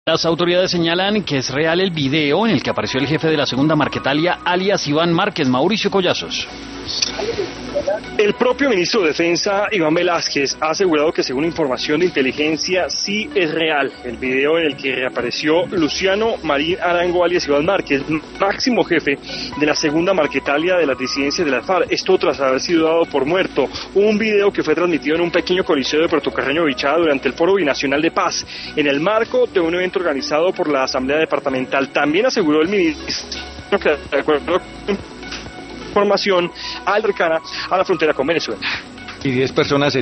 Las autoridades señalan que es real el video en el que apareció el jefe de la segunda Marquetalia, alias Iván Márquez. Mauricio Collazos. El propio ministro de Defensa, Iván Velázquez, ha asegurado que según información de inteligencia sí es real el video en el que reapareció Luciano Marín Arango, alias Iván Márquez, máximo jefe de la segunda Marquetalia de las disidencias de la FARC, esto tras haber sido dado por muerto. Un video que fue transmitido en un pequeño coliseo de Puerto Carreño Bichada durante el Foro Binacional de Paz, en el marco de un evento organizado por la Asamblea Departamental. También aseguró el ministro que, de acuerdo con información cercana a la frontera con Venezuela. Y 10 personas